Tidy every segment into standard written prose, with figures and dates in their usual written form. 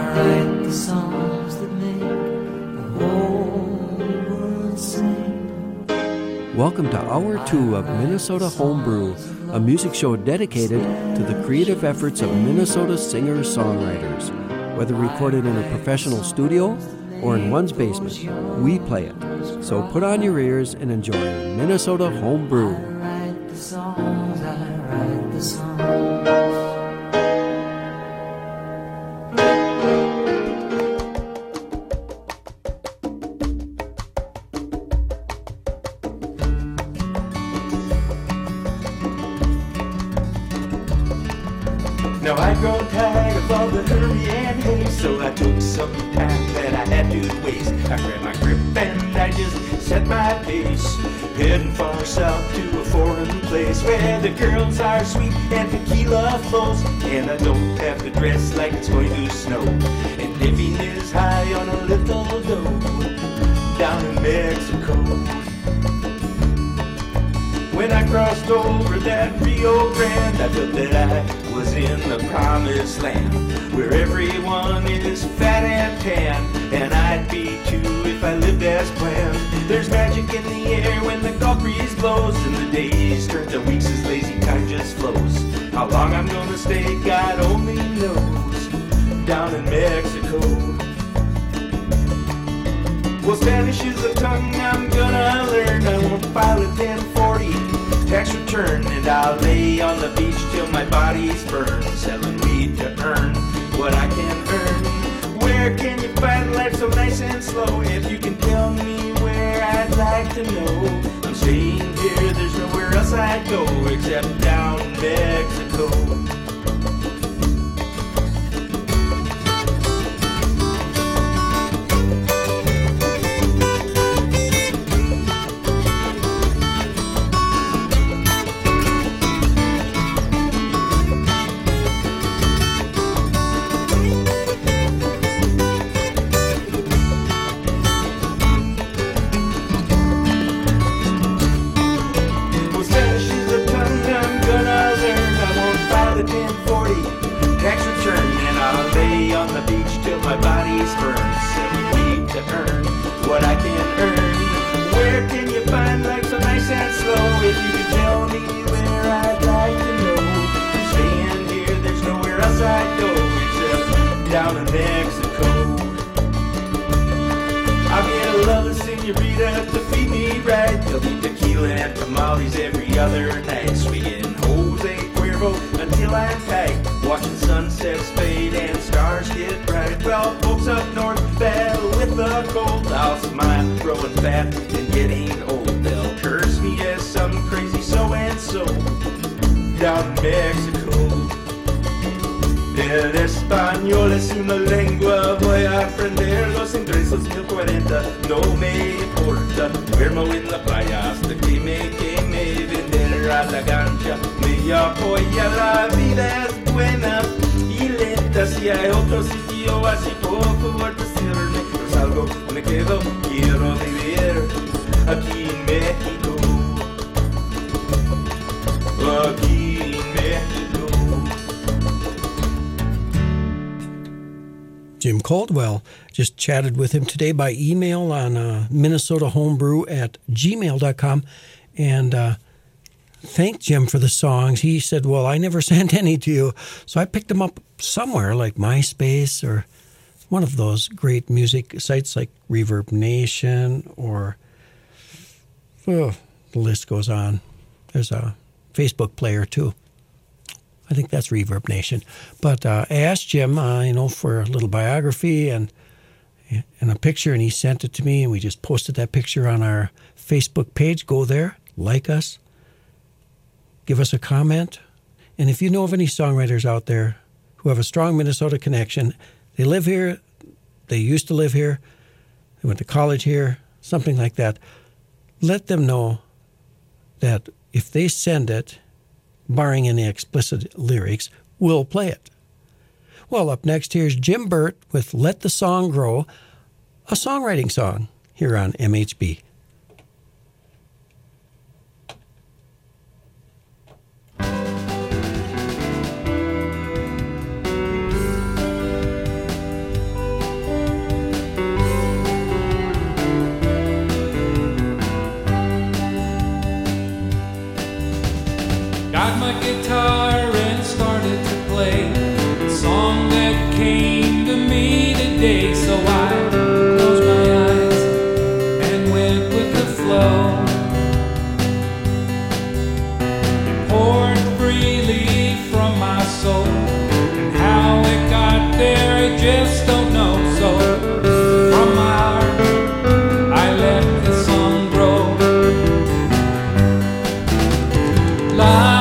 write the songs that make the whole world sing. Welcome to Hour 2 of Minnesota Homebrew, a music show dedicated to the creative efforts of Minnesota singer-songwriters. Whether recorded in a professional studio or in one's basement, we play it. So put on your ears and enjoy Minnesota Homebrew. I write the songs, I write the songs. Now I'd grown tired of all the hurry and haste, so I took some time that I had to waste. I grabbed my grip and I just set my pace, heading far south to a foreign place where the girls are sweet and tequila flows, and I don't have to dress like it's going to snow, and living is high on a little dough down in Mexico. When I crossed over that Rio Grande, I felt that I was in the promised land, where everyone is fat and tan, and I'd be too if I lived as planned. There's magic in the air when the Gulf breeze blows, and the days turn to weeks as lazy time just flows. How long I'm gonna stay, God only knows, down in Mexico. Well, Spanish is a tongue I'm gonna learn. I won't file a 1040 tax return, and I'll lay on the beach till my body's burned, selling weed to earn what I can earn. Where can you find life so nice and slow? If you can tell me where, I'd like to know. I'm staying here, there's nowhere else I'd go except down in Mexico. Down in Mexico, I'll get a lovely senorita to feed me right. There'll be tequila and tamales every other night, swinging Jose Cuervo until I'm tight, watching sunsets fade and stars get bright. Well, folks up north battle with the cold. I'll smile, growing fat and getting old. They'll curse me as some crazy so-and-so down in Mexico. El español es una lengua, voy a aprenderlos entre esos 1040, no me importa, duermo en la playa hasta que me queme, vender a la gancha, me apoya, la vida es buena y lenta, si hay otro sitio así poco por decirme, yo salgo, me quedo, quiero vivir aquí en México, aquí en México. Jim Caldwell. Just chatted with him today by email on minnesotahomebrew@gmail.com, and thanked Jim for the songs. He said, well, I never sent any to you, so I picked them up somewhere like MySpace or one of those great music sites like Reverb Nation, or the list goes on. There's a Facebook player too. I think that's Reverb Nation. But I asked Jim, for a little biography and a picture, and he sent it to me, and we just posted that picture on our Facebook page. Go there, like us, give us a comment. And if you know of any songwriters out there who have a strong Minnesota connection, they live here, they used to live here, they went to college here, something like that, let them know that if they send it, barring any explicit lyrics, we'll play it. Well, up next, here's Jim Burt with Let the Song Grow, a songwriting song here on MHB. came to me today, so I closed my eyes and went with the flow. It poured freely from my soul, and how it got there I just don't know. So from my heart I let the song grow. La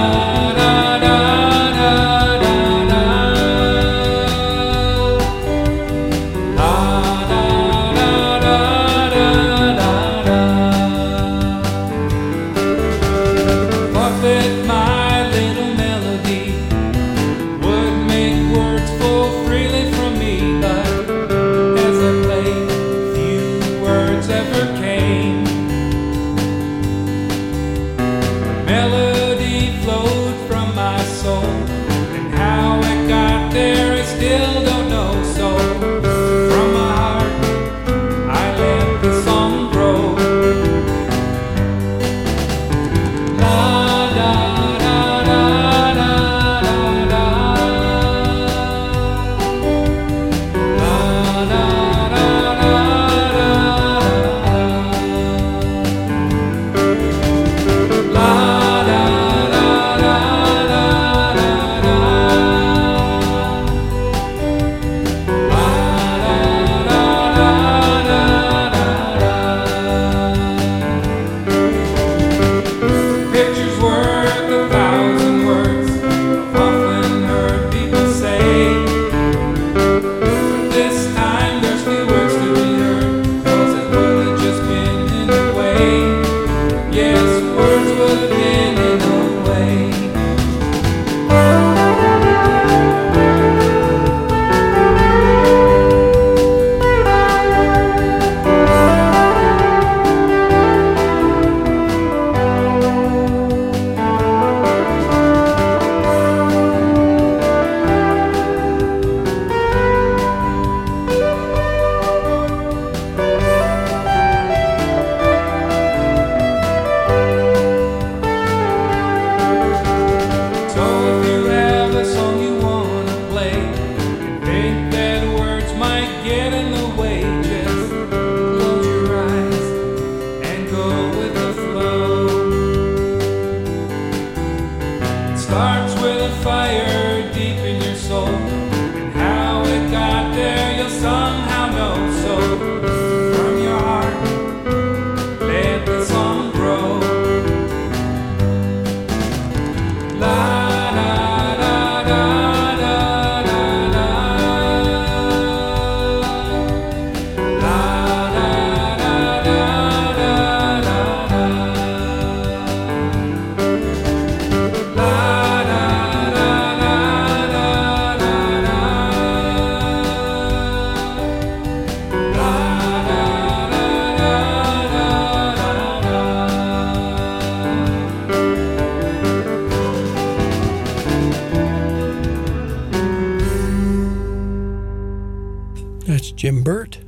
Jim Burt.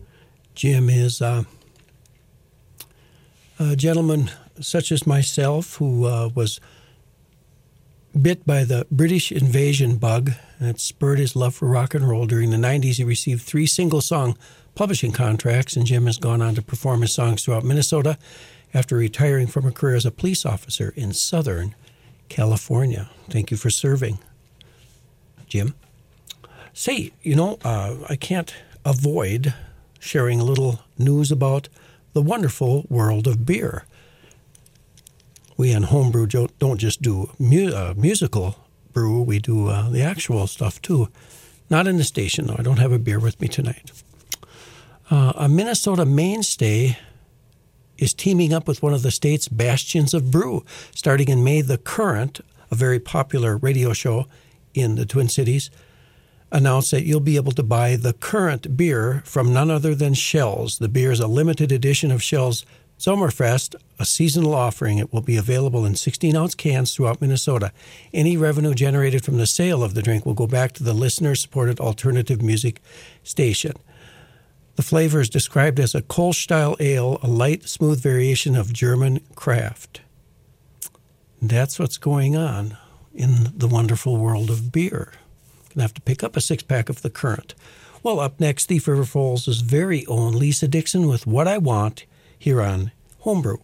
Jim is a gentleman such as myself who was bit by the British invasion bug that spurred his love for rock and roll. During the 90s, he received 3 single-song publishing contracts, and Jim has gone on to perform his songs throughout Minnesota after retiring from a career as a police officer in Southern California. Thank you for serving, Jim. Say, I can't avoid sharing a little news about the wonderful world of beer. We on Homebrew don't just do musical brew, we do the actual stuff too. Not in the station, though. I don't have a beer with me tonight. A Minnesota mainstay is teaming up with one of the state's bastions of brew. Starting in May, The Current, a very popular radio show in the Twin Cities, announced that you'll be able to buy The Current beer from none other than Schell's. The beer is a limited edition of Schell's Sommerfest, a seasonal offering. It will be available in 16-ounce cans throughout Minnesota. Any revenue generated from the sale of the drink will go back to the listener-supported alternative music station. The flavor is described as a Kolsch-style ale, a light, smooth variation of German craft. That's what's going on in the wonderful world of beer. Gonna have to pick up a 6-pack of the Current. Well, up next, Thief River Falls' very own Lisa Dixon with What I Want here on Homebrew.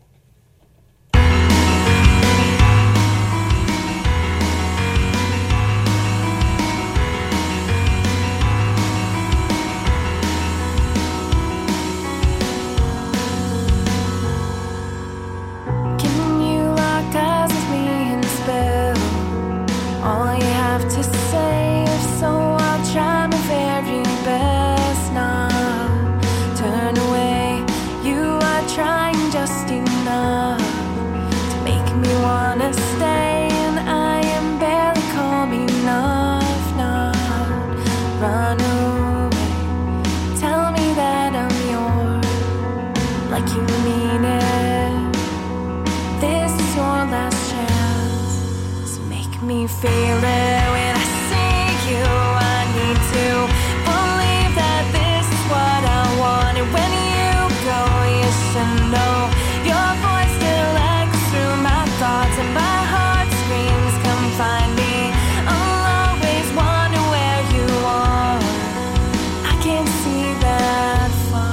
All you have to say, if so, I'll try my very best now. Turn away, you are trying just enough to make me wanna stay, and I am barely calm enough now. Run away, tell me that I'm yours, like you mean it. This is your last chance. Me feel it when I see you. I need to believe that this is what I want. And when you go, you should know your voice still echoes through my thoughts, and my heart screams, come find me. I'll always wonder where you are. I can't see that far.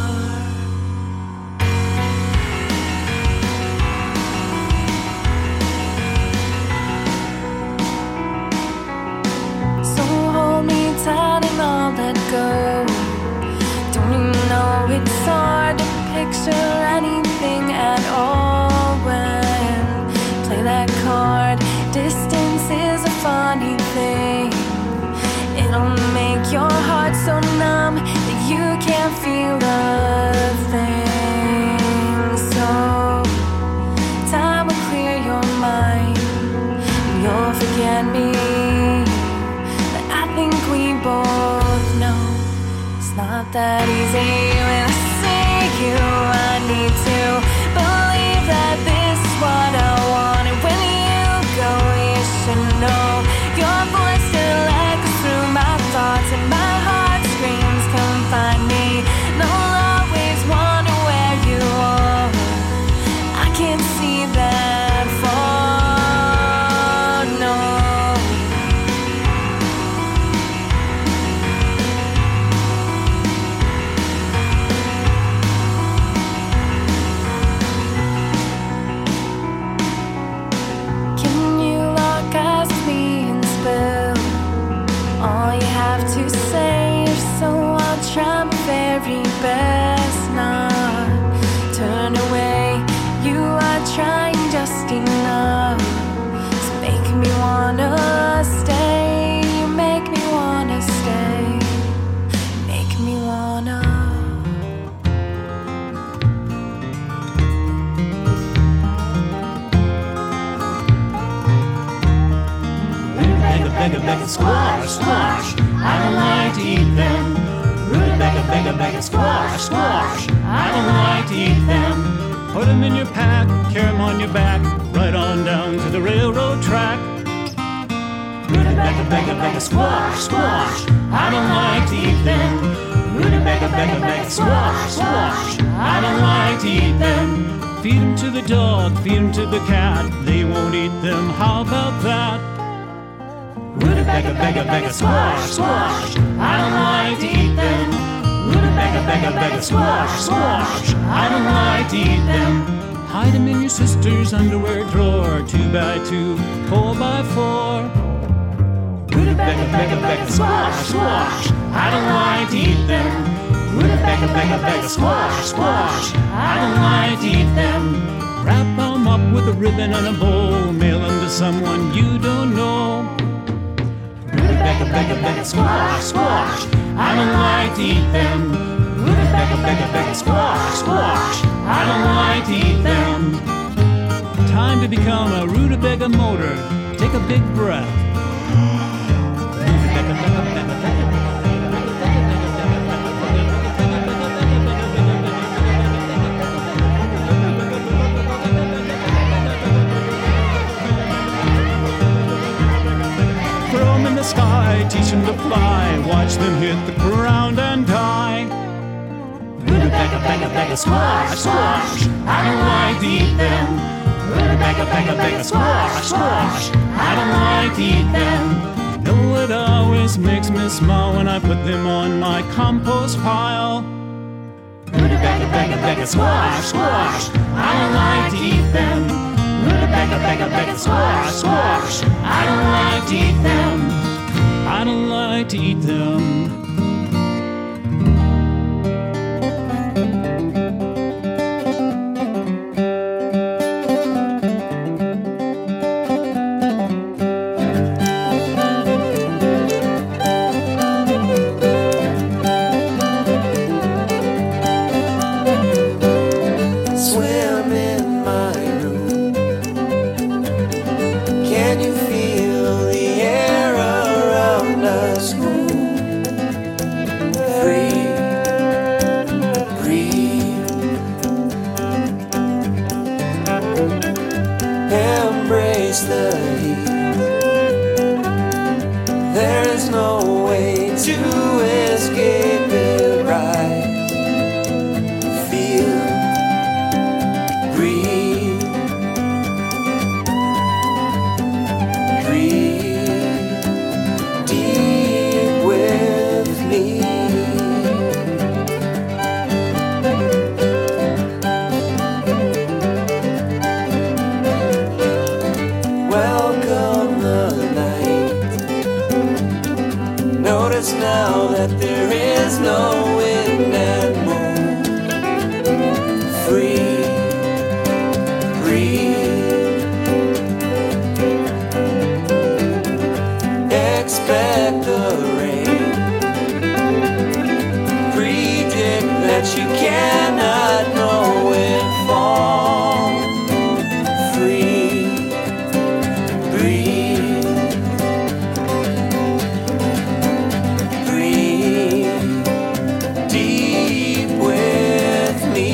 Tight and all let go. Don't you know it's hard to picture anything at all when play that card. Distance is a funny thing. It'll make your heart so numb that you can't feel a thing. So time will clear your mind and you'll forget me. I think we both know it's not that easy. When I see you, I need to believe that this is what I want. And when you go, you should know your voice still echoes through my thoughts, and my heart screams, come find me. And I'll always wonder where you are. I can't see that far, no. All you have to say, if so, I'll try my very best not turn away. You are trying just enough to make me wanna stay. You make me wanna stay. Make me wanna. Rutabaga, squash, squash. I don't like to eat them. Rutabaga, squash, squash. I don't like to eat them. Put them in your pack, carry them on your back, right on down to the railroad track. Rutabaga, squash, squash. I don't like to eat them. Rutabaga, squash, squash. I don't like to eat them. Feed them to the dog, feed them to the cat. They won't eat them, how about that? Rutabaga, squash, squash. I don't like to eat them. Rutabaga, squash, squash. I don't like to eat them. Hide them in your sister's underwear drawer, 2 by 2, 4 by 4. Rutabaga, squash, squash. I don't like to eat them. Rutabaga, squash, squash. I don't like to eat them. Wrap them up with a ribbon and a bow, mail them to someone you don't know. Rutabaga, squash, squash. I don't like to eat them. Rutabaga, squash, squash. I don't like to eat them. Time to become a rutabaga motor. Take a big breath. Sky, teach them to fly, watch them hit the ground and die. Rutabaga, squash, squash. I don't like to eat them. Rutabaga, squash, squash. I don't like to eat them. know it always makes me smile when I put them on my compost pile. Rutabaga, squash, squash. I don't like to eat them. Rutabaga, squash, squash. I don't like to eat them. I don't like to eat them. Swim in my room. Can you feel the air around us? Free, breathe. Embrace the heat. There is no way to escape it. Rise, feel, breathe, breathe deep with me. Welcome the night. Notice now that there is no wind and moon. Free, breathe. Expect the rain. Predict that you cannot know it fall. Free, breathe. Breathe deep with me.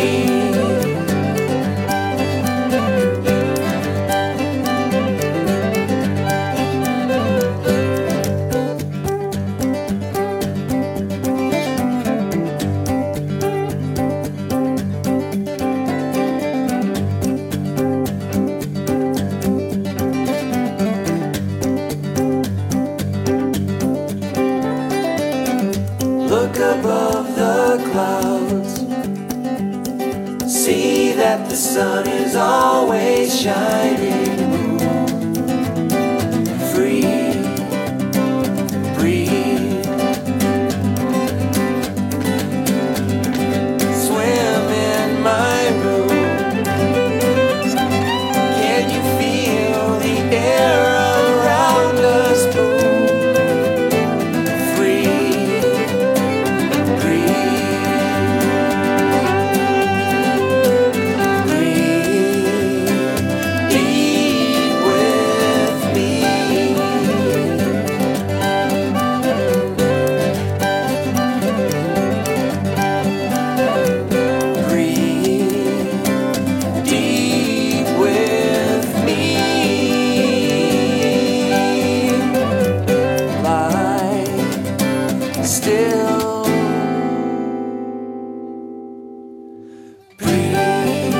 Look above the clouds. See that the sun is always shining. Free, breathe. Swim in my room. Can you feel the air around us? Free, breathe, breathe deep with me. Breathe deep with me. Lie still. Breathe,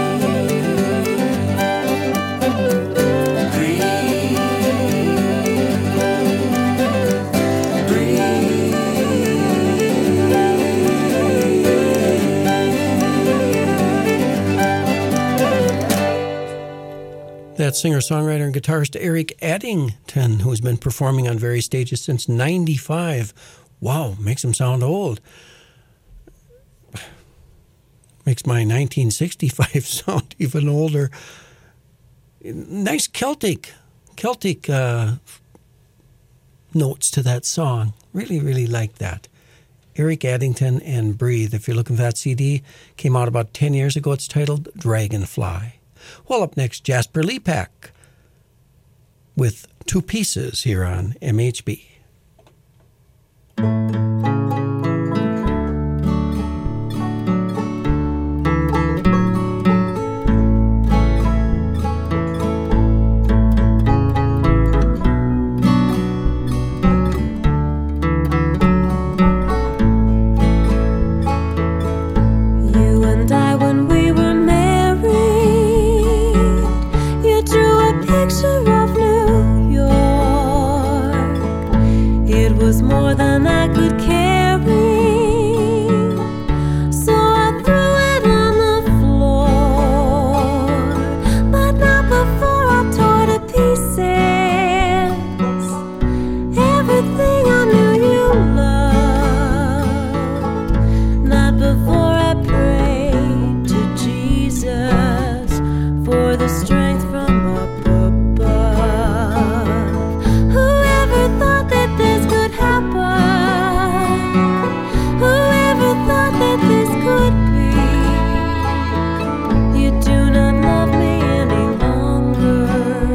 That singer-songwriter and guitarist Eric Addington, who's been performing on various stages since '95. Wow, makes him sound old. Makes my 1965 sound even older. Nice Celtic notes to that song. Really, really like that. Eric Addington and Breathe. If you're looking for that CD, came out about 10 years ago. It's titled Dragonfly. Well, up next, Jasper Lepak with Two Pieces here on MHB. You and I, when we were married, you drew a picture of New York. more than I could carry. So I threw it on the floor, but not before I tore to pieces everything I knew you loved. Not before I prayed to Jesus for the strength from up above. Whoever thought that this could happen? Whoever thought that this could be? You do not love me any longer,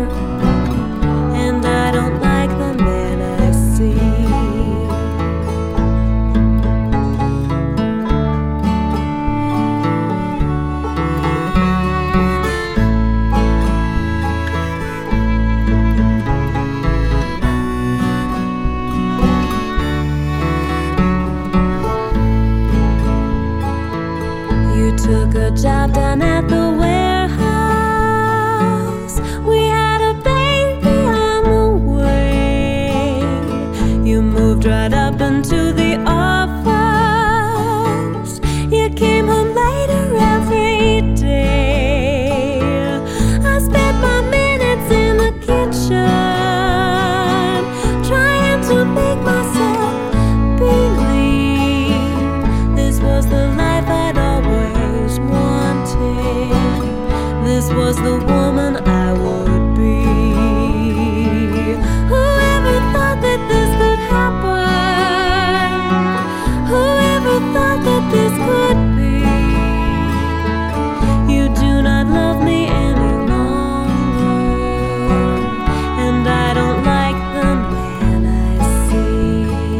and I don't like the man I see. You took a job down at the warehouse. We had a baby on the way. You moved right up into the office. You came home later every day. I spent my minutes in the kitchen trying to make myself believe this was the life I'd always wanted. This was the woman I would be. Whoever thought that this could happen? Whoever thought that this could be? You do not love me any longer, and I don't like the man I see.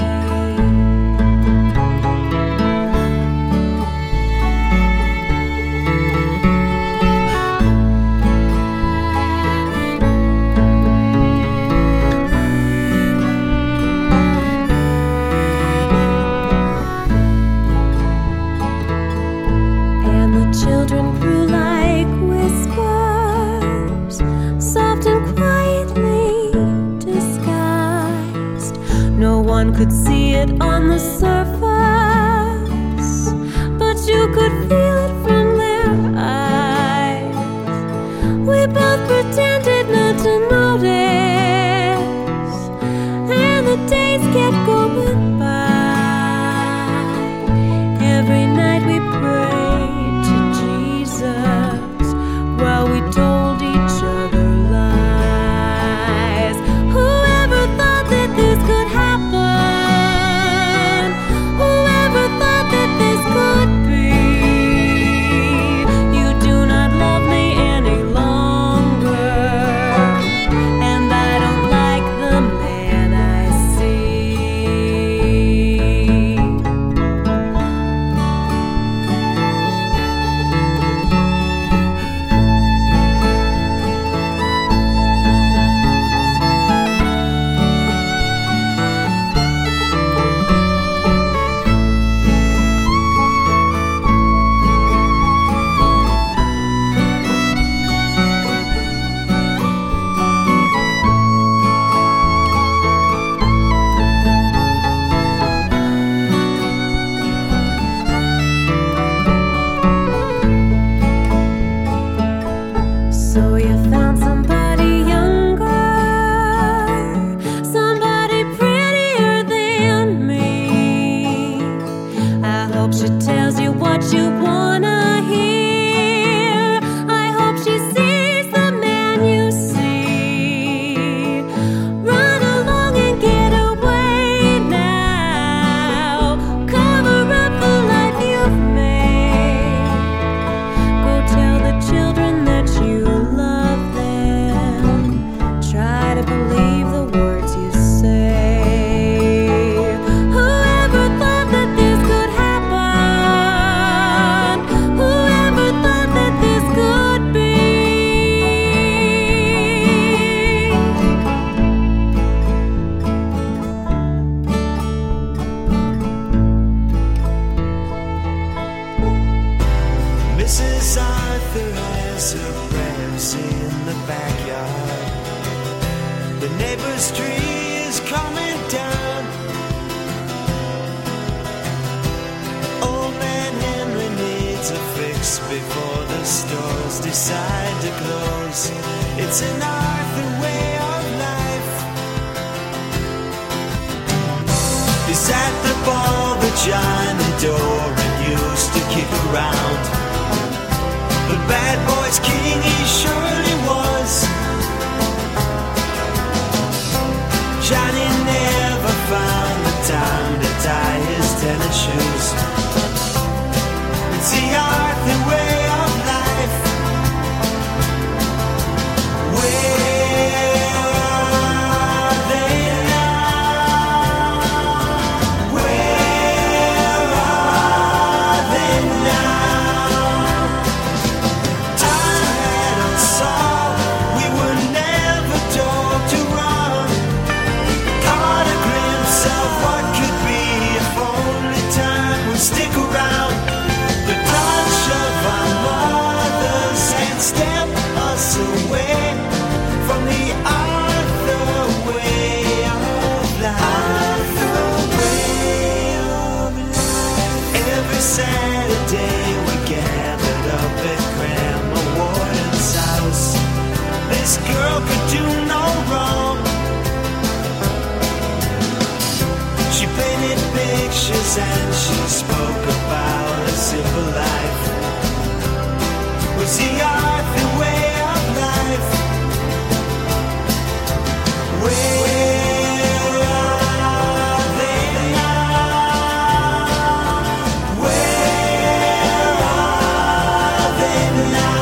And the children grew like whispers, soft and quietly disguised. No one could see it on the surface, but you could feel it from their eyes. We both pretended not to notice, and the days kept going by. Every night we prayed to Jesus while we told each other lies. Whoever thought that this could happen? Whoever thought that this could be? You do not love me any longer, and I don't like the man I see. So you found somebody younger, somebody prettier than me. I hope she tells you what you wanna hear. I hope she sees the man you see. Run along and get away now. Cover up the life you've made. Go tell the children that you love them. Try to believe the words you say. Whoever thought that this could happen? Whoever thought that this could be? Mrs. Arthur has a press in the backyard. The neighbor's tree is coming down. just before the stores decide to close. It's an Arthur way of life. He's at the ball that Johnny Doran used to kick around. But bad boy's king he surely was. Johnny never found the time to tie his tennis shoes. It's the Arthur way of life. Where are they now? Where are they now? Time had us all. We were never told to run. Caught a glimpse of what could be if only time would stick around. The touch of our mothers and step us away from the Arthur way of life. Every Saturday we gathered up at Grandma Warden's house. This girl could do no wrong. She painted pictures and she spoke about a simple life. Was the Arthur way of life? Where are they now? Where are they now?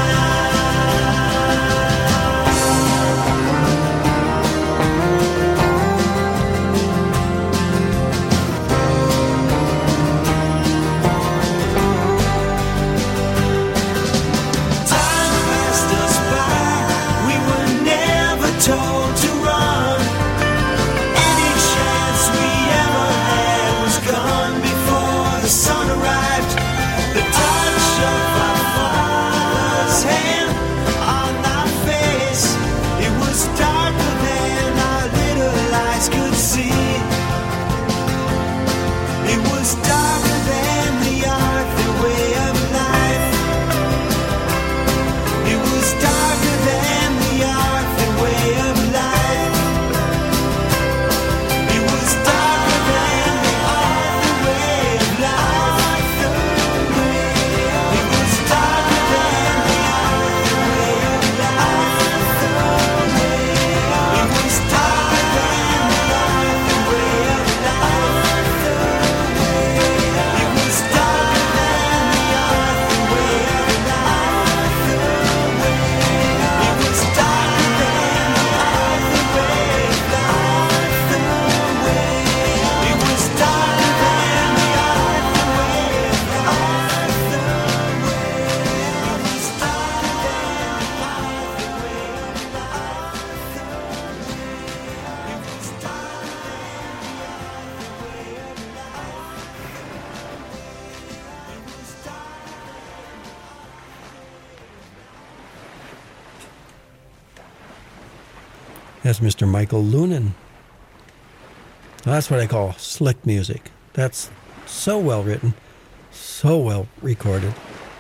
Time passed us by. We were never told to run. Any chance we ever had was gone before the sun arrived. The touch of our father's hand on our face, it was darker than our little eyes could see. It was darker than the Arthur way of life. It was darker than the Arthur way of life. It was darker than the Arthur way of life. It was darker than the Arthur way of life. It was darker than the Arthur way of life. It was darker than the Arthur way of life. It was darker than the Arthur way of life. It was darker than the Arthur way of life. It was darker That's Mr. Michael Loonan. That's what I call slick music. That's so well written, so well recorded.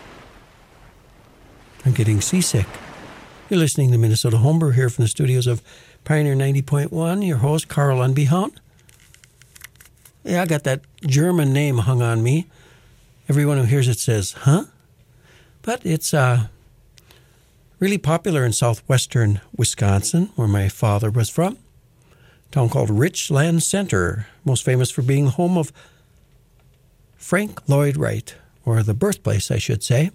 I'm getting seasick. You're listening to Minnesota Homebrew here from the studios of Pioneer 90.1. Your host, Carl Unbehaun. Yeah, I got that German name hung on me. Everyone who hears it says, huh? But it's really popular in southwestern Wisconsin, where my father was from. A town called Richland Center, most famous for being the home of Frank Lloyd Wright, or the birthplace, I should say.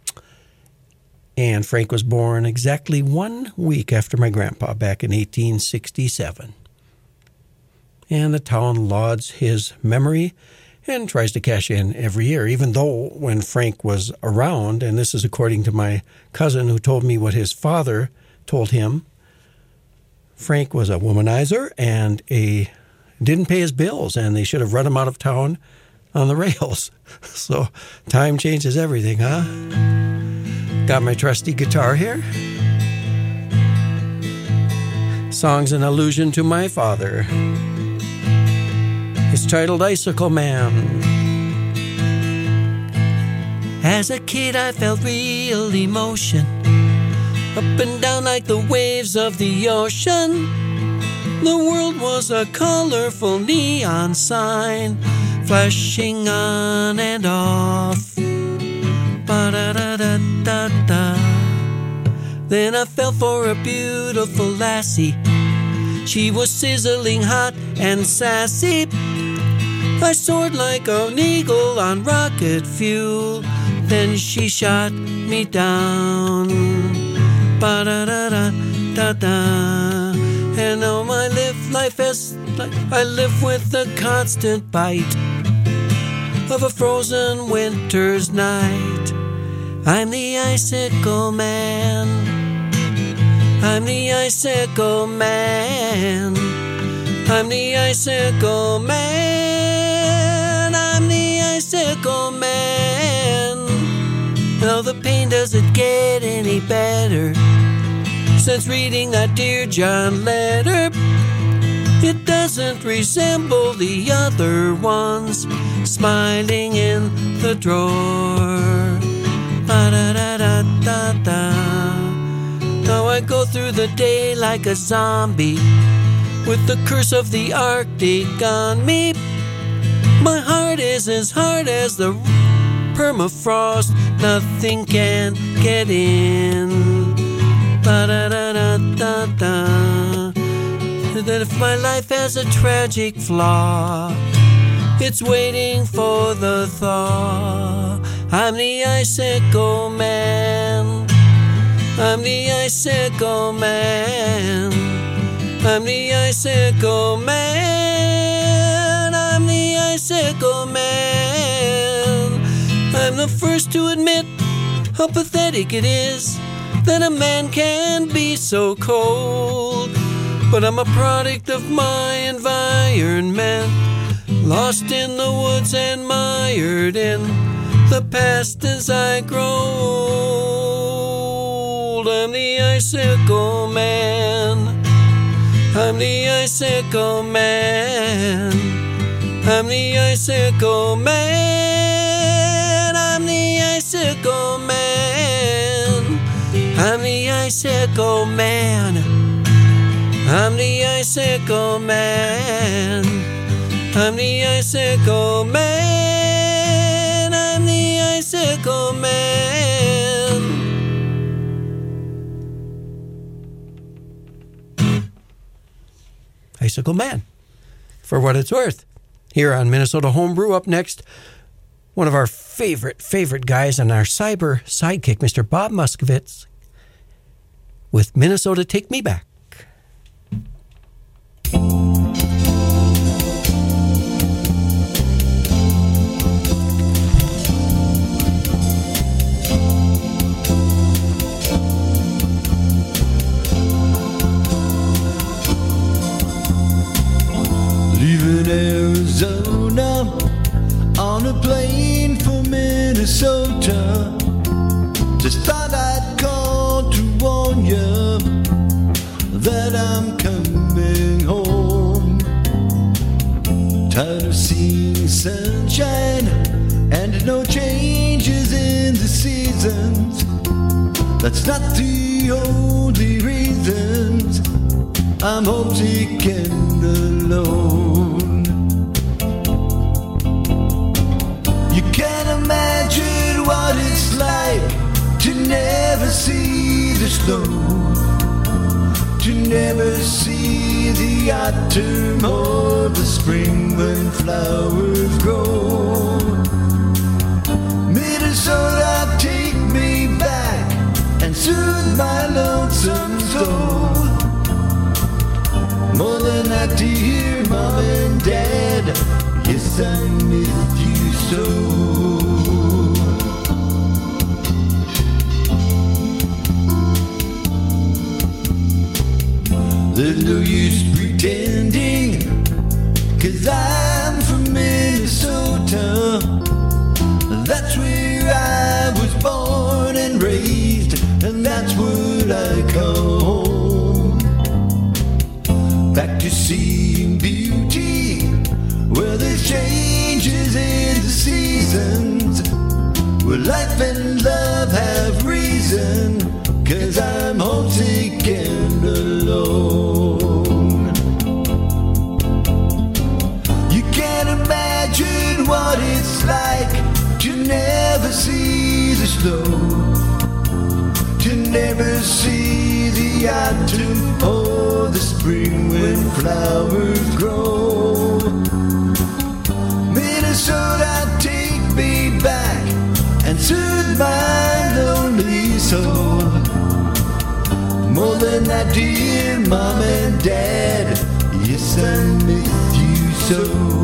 And Frank was born exactly 1 week after my grandpa, back in 1867. And the town lauds his memory and tries to cash in every year, even though when Frank was around, and this is according to my cousin who told me what his father told him, Frank was a womanizer and didn't pay his bills, and they should have run him out of town on the rails. So time changes everything, huh? Got my trusty guitar here. Song's an allusion to my father. It's titled Icicle Man. As a kid I felt real emotion, up and down like the waves of the ocean. The world was a colorful neon sign, flashing on and off. Ba-da-da-da-da-da. Then I fell for a beautiful lassie. She was sizzling hot and sassy. I soared like an eagle on rocket fuel. Then she shot me down. Ba-da-da-da-da-da. And now I live with the constant bite of a frozen winter's night. I'm the icicle man. I'm the icicle man. I'm the icicle man. I'm the icicle man. Now the pain doesn't get any better since reading that Dear John letter. It doesn't resemble the other ones smiling in the drawer. Ba-da-da-da-da-da. Now I go through the day like a zombie with the curse of the Arctic on me. My heart is as hard as the permafrost. Nothing can get in. Ba-da-da-da-da-da. That if my life has a tragic flaw, it's waiting for the thaw. I'm the icicle man. I'm the icicle man. I'm the icicle man. I'm the icicle man. I'm the first to admit how pathetic it is that a man can be so cold. But I'm a product of my environment, lost in the woods and mired in the past as I grow old. I'm the icicle man. I'm the icicle man. I'm the icicle man. I'm the icicle man. I'm the icicle man. I'm the icicle man. I'm the icicle man. I'm the icicle man. Icicle Man, for what it's worth. Here on Minnesota Homebrew, up next, one of our favorite guys and our cyber sidekick, Mr. Bob Muskowitz, with Minnesota Take Me Back. Leaving Arizona on a plane for Minnesota. Just thought I'd call to warn you that I'm coming home. Tired of seeing sunshine and no changes in the seasons. That's not the only reasons I'm homesick and alone. You can't imagine what it's like to never see the snow, to never see the autumn or the spring when flowers grow. Minnesota, take me back and soothe my lonesome soul. More than I hear Mom and Dad, yes, I miss you so. There's no use pretending, 'cause I'm from Minnesota. That's where I was born and raised, and that's what I call home. Back to seeing beauty where there's changes in the seasons. Well, life and love have reason, 'cause I'm homesick and alone. You can't imagine what it's like to never see the snow, to never see the autumn or the spring when flowers grow. Minnesota, take me back and soothe my lonely soul. More than that, dear mom and dad, yes, I miss you so.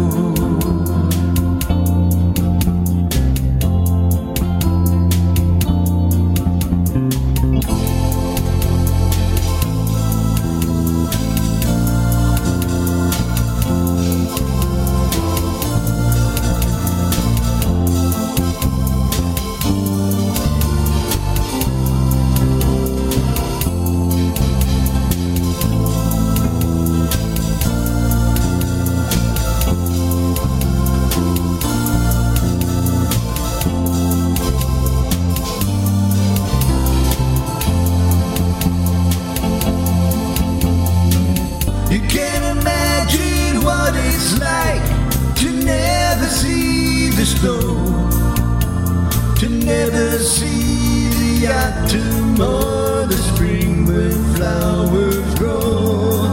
You can't imagine what it's like to never see the snow, to never see the autumn or the spring when flowers grow.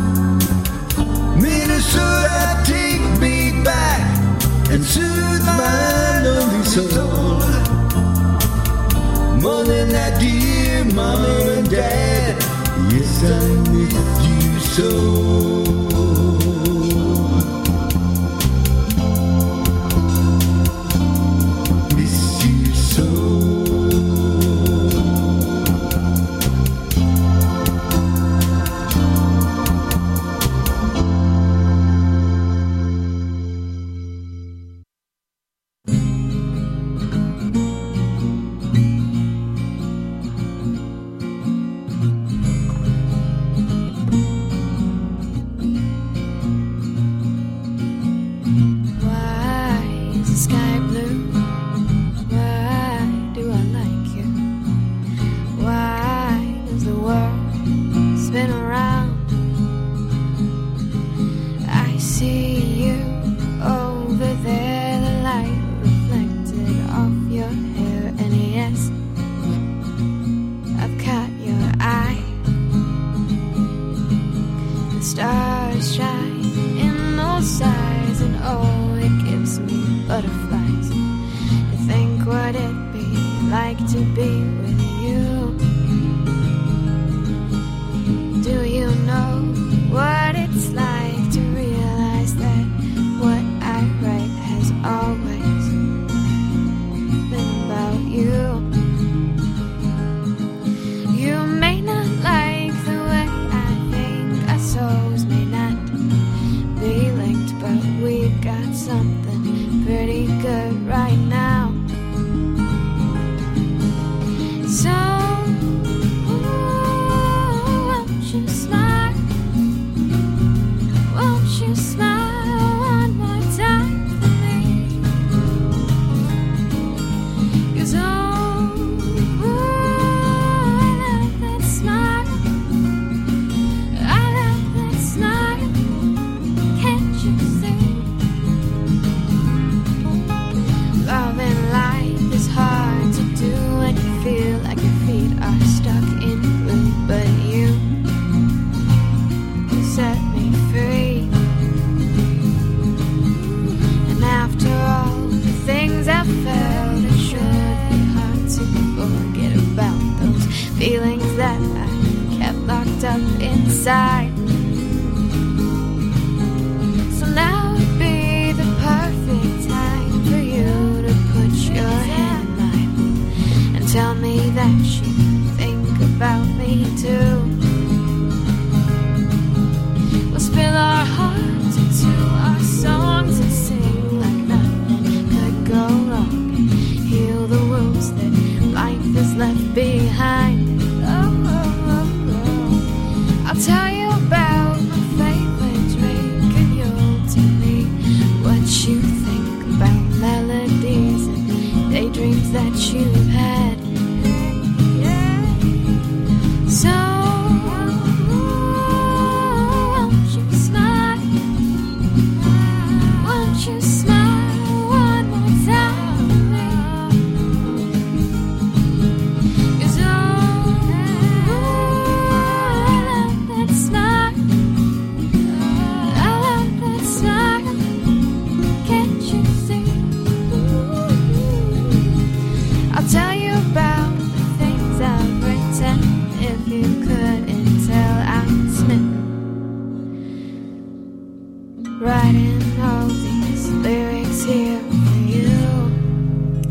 Minnesota, take me back and soothe my lonely soul. More than that, dear mom and dad, yes, I miss you so. Miss you so. Why is the sky blue? Why do I like you? Why does the world spin around? I see you over there, the light reflected off your hair, and yes, I've caught your eye. The stars shine in those eyes, and oh, it gives me butterflies to think what it'd be like to be with you. Do you know what it's like to realize that what I write has always been about you? You may not like the way I think, our souls may not be linked, but we've got something pretty good right now. So won't you smile? Won't you smile one more time for me? 'Cause oh, I love that smile. I love that smile. Can't you see? Love and life is hard to do when you feel like your feet are stuck in glue, but you set me free. And after all the things I felt, it should be hard to forget about those feelings that I kept locked up inside. So now would be the perfect time for you to put your hand in mine and tell me that you think about me too. We'll spill our hearts into our songs and sing like nothing could go wrong, and heal the wounds that life has left behind. Oh, oh, oh, oh. I'll tell you about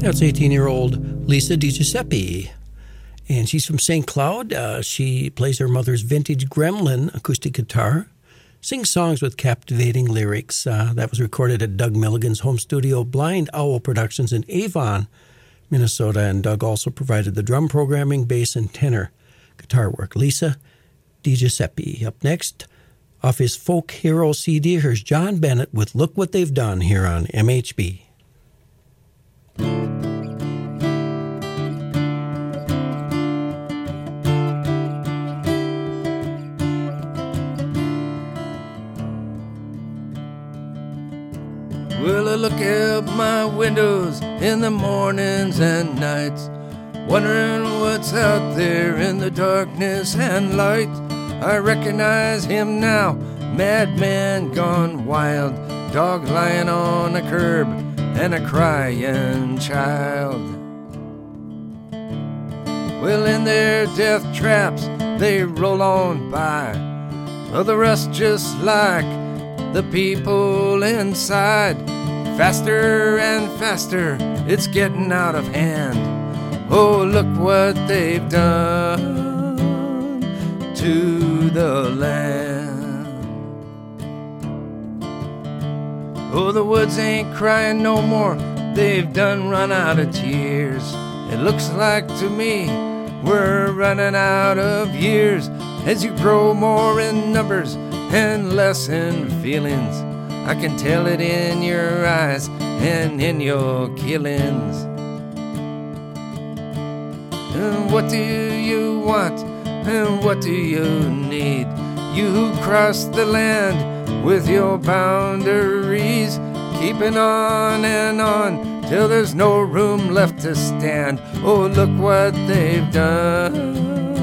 That's 18-year-old Lisa DiGiuseppe. And she's from St. Cloud. She plays her mother's vintage Gremlin acoustic guitar, sings songs with captivating lyrics. That was recorded at Doug Milligan's home studio, Blind Owl Productions in Avon, Minnesota. And Doug also provided the drum programming, bass, and tenor guitar work. Lisa DiGiuseppe. Up next, off his Folk Hero CD, here's John Bennett with Look What They've Done here on MHB. Well, I look out my windows in the mornings and nights, wondering what's out there in the darkness and light. I recognize him now, madman gone wild, dog lying on a curb and a crying child. Well, in their death traps they roll on by, well, the rest just like the people inside. Faster and faster, it's getting out of hand. Oh, look what they've done to the land. Oh, the woods ain't crying no more, they've done run out of tears. It looks like to me we're running out of years, as you grow more in numbers and less in feelings. I can tell it in your eyes and in your killings. And what do you want? And what do you need? You who cross the land with your boundaries, keeping on and on till there's no room left to stand. Oh, look what they've done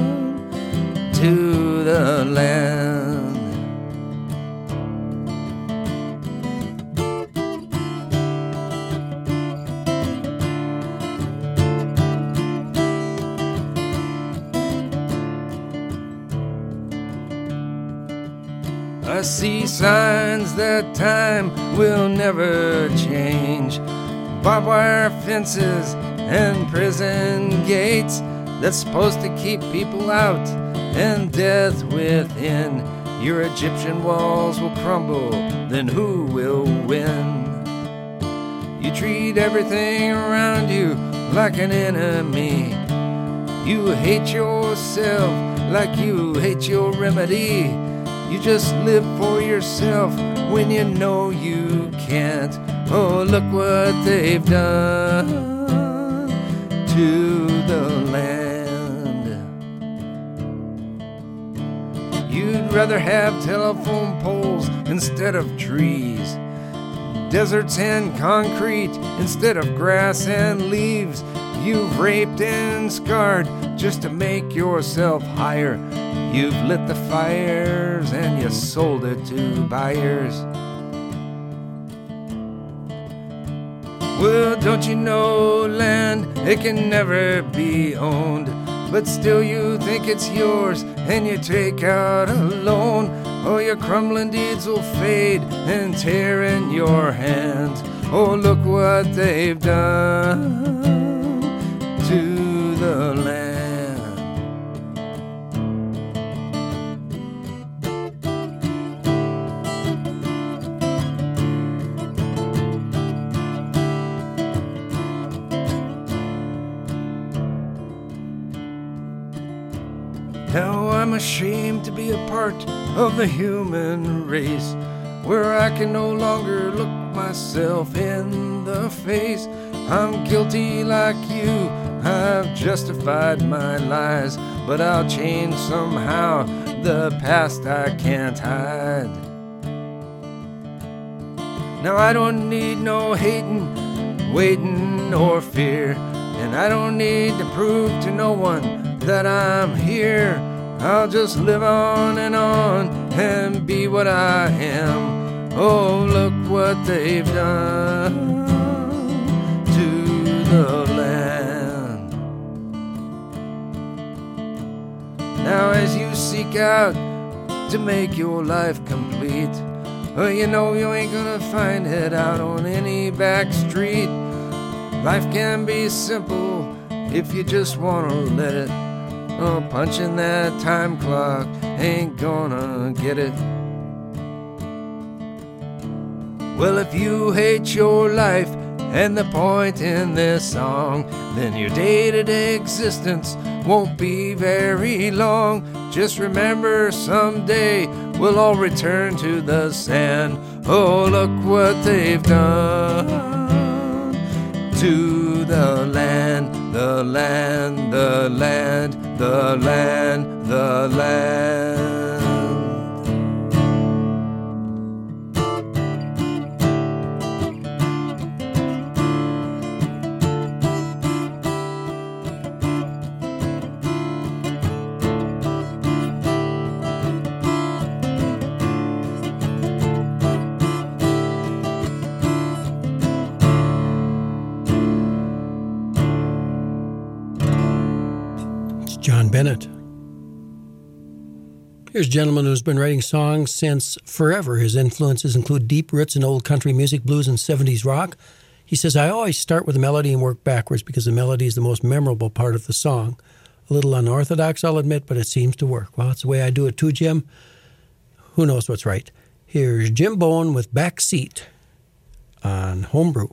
to the land. I see signs that time will never change, barbed wire fences and prison gates that's supposed to keep people out and death within. Your Egyptian walls will crumble, then who will win? You treat everything around you like an enemy. You hate yourself like you hate your remedy. You just live for yourself when you know you can't. Oh, look what they've done to the land. You'd rather have telephone poles instead of trees, deserts and concrete instead of grass and leaves. You've raped and scarred just to make yourself higher. You've lit the fires and you sold it to buyers. Well, don't you know land, it can never be owned, but still you think it's yours and you take out a loan. Oh, your crumbling deeds will fade and tear in your hands. Oh, look what they've done to the land. Now I'm ashamed to be a part of the human race, where I can no longer look myself in the face. I'm guilty like you, I've justified my lies, but I'll change somehow, the past I can't hide. Now I don't need no hating, waiting, or fear, and I don't need to prove to no one that I'm here. I'll just live on and be what I am. Oh, look what they've done to the land. Now as you seek out to make your life complete, well, you know you ain't gonna find it out on any back street. Life can be simple if you just wanna let it. Oh, punching that time clock ain't gonna get it. Well, if you hate your life and the point in this song, then your day-to-day existence won't be very long. Just remember someday we'll all return to the sand. Oh, look what they've done to the land, the land, the land, the land, the land. John Bennett. Here's a gentleman who's been writing songs since forever. His influences include deep roots in old country music, blues, and 70s rock. He says, I always start with the melody and work backwards because the melody is the most memorable part of the song. A little unorthodox, I'll admit, but it seems to work. Well, that's the way I do it too, Jim. Who knows what's right? Here's Jim Bowen with Backseat on Homebrew.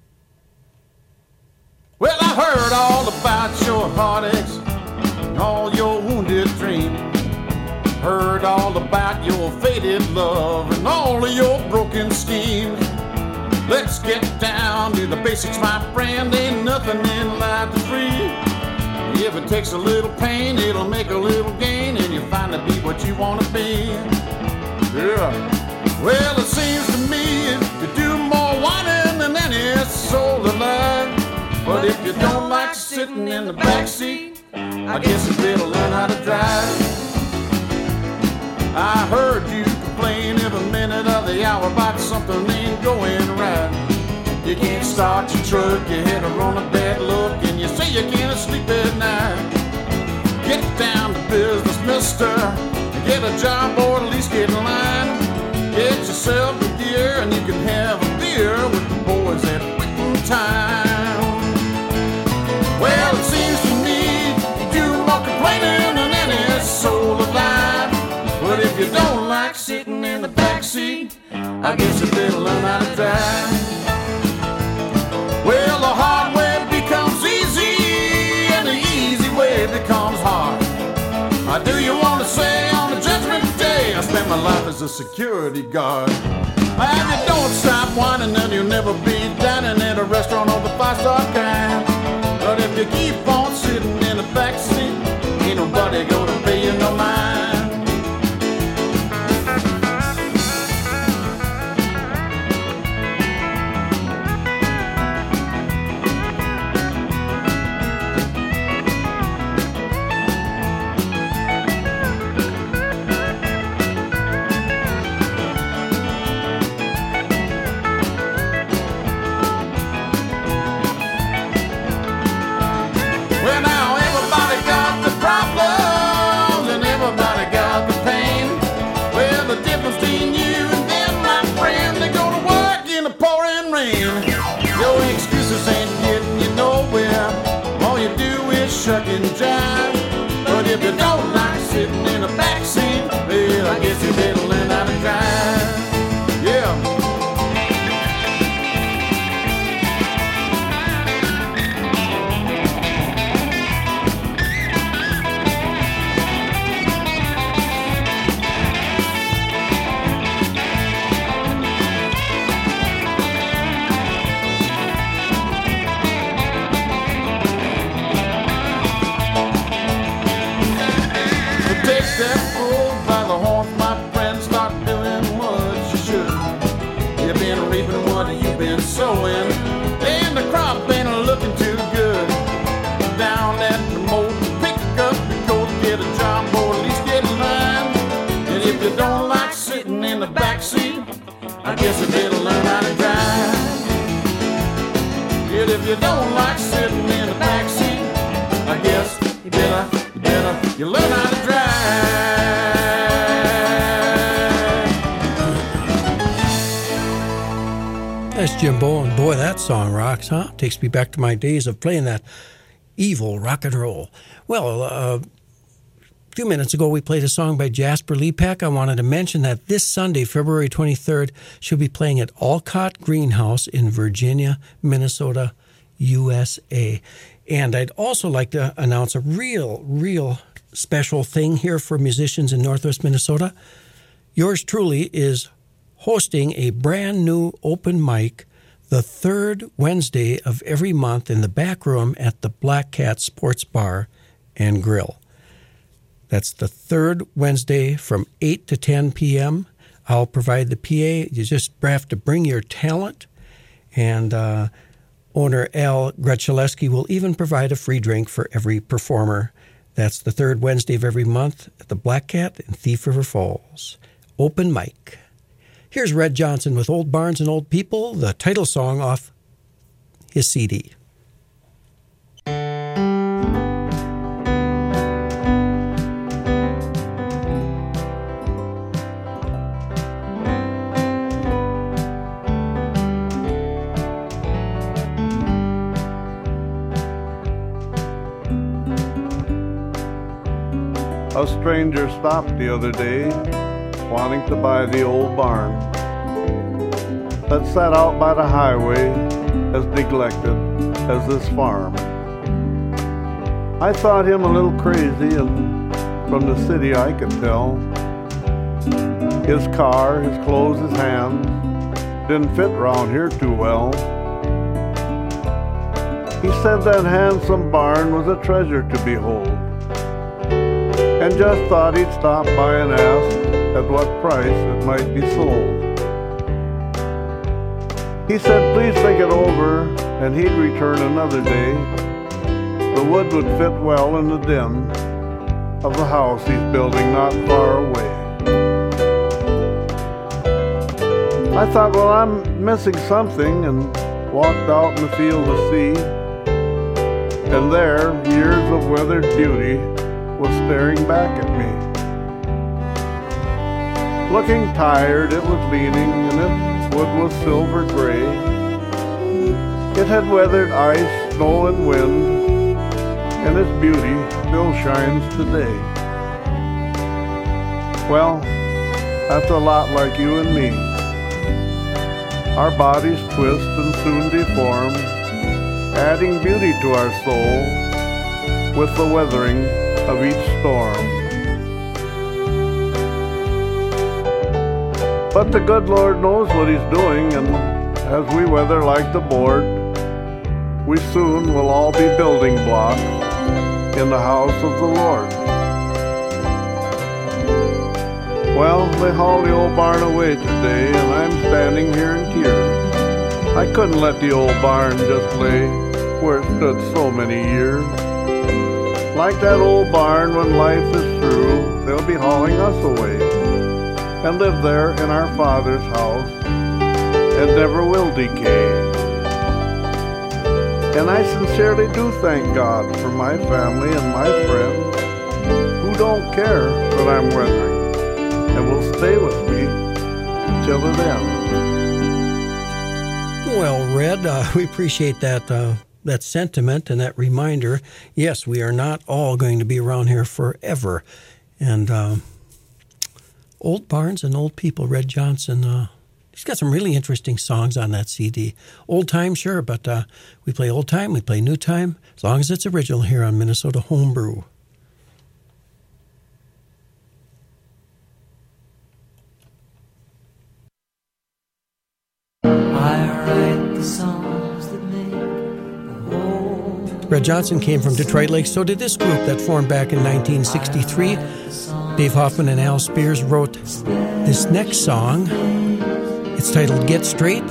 Well, I heard all about your heartaches, all your wounded dreams. Heard all about your faded love and all of your broken schemes. Let's get down to the basics, my friend. Ain't nothing in life that's free. If it takes a little pain, it'll make a little gain, and you'll find to be what you want to be. Yeah. Well, it seems to me you do more whining than any soul alive. But if you don't like sitting in the backseat, I guess you better learn how to drive. I heard you complain every minute of the hour about something ain't going right. You can't start your truck, your head are on a bad look, and you say you can't sleep at night. Get down to business, mister, and get a job or at least get in line. Get yourself a gear and you can have a beer with the boys at Quitting Time. Well, it seems to me you do more complaining than any soul alive. But if you don't like sitting in the backseat, I guess you better learn how to drive. Well, the hard way becomes easy, and the easy way becomes hard. Do you want to say on the judgment day I spent my life as a security guard? And you don't stop whining, then you'll never be dining at a restaurant of the five-star kind. But if you keep on sitting in the backseat, ain't nobody gonna pay you no mind. Shuck and jive. But if you don't like sitting in the backseat, well, I guess you better learn how to drive. Yeah. Sowing, and the crop ain't looking too good. Down at the mold, pick up your coat, get a job or at least get in line. And if you don't like sitting in the backseat, I guess you better learn how to drive. And if you don't like sitting in the backseat, I guess you learn how to drive. That's Jim Bowen. Boy, that song rocks, huh? Takes me back to my days of playing that evil rock and roll. Well, a few minutes ago, we played a song by Jasper Lepak. I wanted to mention that this Sunday, February 23rd, she'll be playing at Alcott Greenhouse in Virginia, Minnesota, USA. And I'd also like to announce a real special thing here for musicians in Northwest Minnesota. Yours truly is hosting a brand new open mic the third Wednesday of every month in the back room at the Black Cat Sports Bar and Grill. That's the third Wednesday from 8 to 10 p.m. I'll provide the PA. You just have to bring your talent. And owner Al Gretchaleski will even provide a free drink for every performer. That's the third Wednesday of every month at the Black Cat in Thief River Falls. Open mic. Here's Red Johnson with Old Barns and Old People, the title song off his CD. A stranger stopped the other day, wanting to buy the old barn that sat out by the highway, as neglected as this farm. I thought him a little crazy, and from the city I could tell. His car, his clothes, his hands didn't fit round here too well. He said that handsome barn was a treasure to behold, and just thought he'd stop by and ask at what price it might be sold. He said please think it over, and he'd return another day. The wood would fit well in the den of the house he's building not far away. I thought, well, I'm missing something, and walked out in the field to see. And there, years of weathered beauty was staring back at me. Looking tired, it was leaning, and its wood was silver gray. It had weathered ice, snow, and wind, and its beauty still shines today. Well, that's a lot like you and me. Our bodies twist and soon deform, adding beauty to our soul with the weathering of each storm. But the good Lord knows what he's doing, and as we weather like the board, we soon will all be building blocks in the house of the Lord. Well, they hauled the old barn away today, and I'm standing here in tears. I couldn't let the old barn just lay where it stood so many years. Like that old barn, when life is through, they'll be hauling us away and live there in our Father's house and never will decay. And I sincerely do thank God for my family and my friends who don't care that I'm weathering and will stay with me till the end. Well, Red, we appreciate that sentiment and that reminder. Yes, we are not all going to be around here forever. And Old Barns and Old People, Red Johnson, he's got some really interesting songs on that CD. Old time, sure, but we play old time, we play new time, as long as it's original here on Minnesota Homebrew. Red Johnson came from Detroit Lake, so did this group that formed back in 1963. Dave Hoffman and Al Spears wrote this next song. It's titled Get Straight.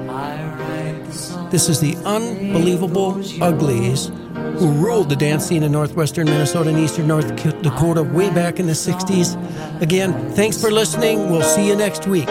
This is the Unbelievable Uglies, who ruled the dance scene in northwestern Minnesota and eastern North Dakota way back in the 60s. Again, thanks for listening. We'll see you next week.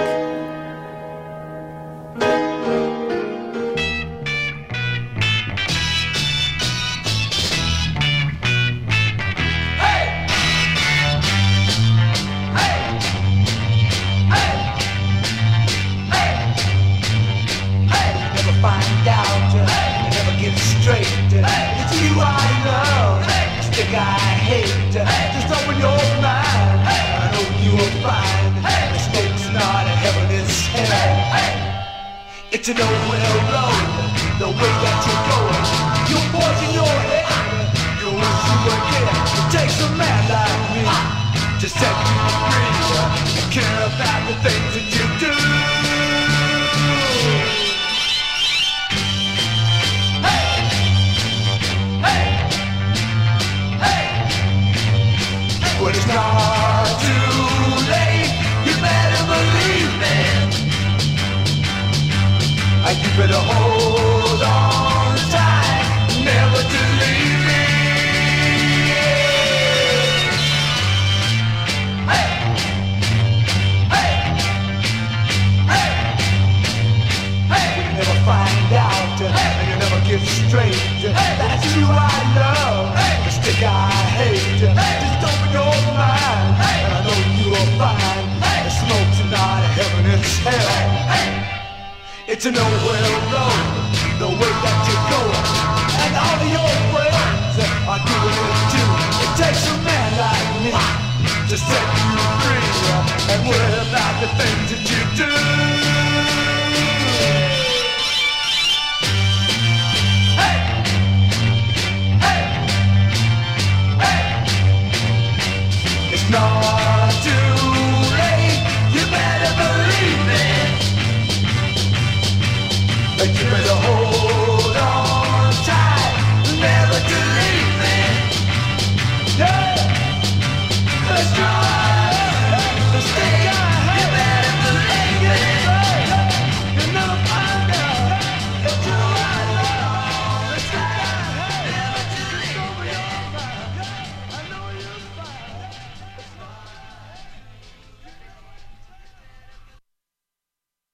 It's a nowhere road, the way that you're going. You poison your head, you wish you were dead. It takes a man like me to set you free and care about the things that you do. Hey, hey, hey. When it's not too late, you better believe me. And you better hold on tight, never to leave me. Hey, hey, hey, hey. You never find out, and you never get straight. That's who I love, the stick I hate. Just open your mind, and I know you'll find the smoke's not heaven, it's hell. It's a nowhere road, the way that you're going, and all of your friends are doing it too. It takes a man like me to set you free and worry about the things that you do.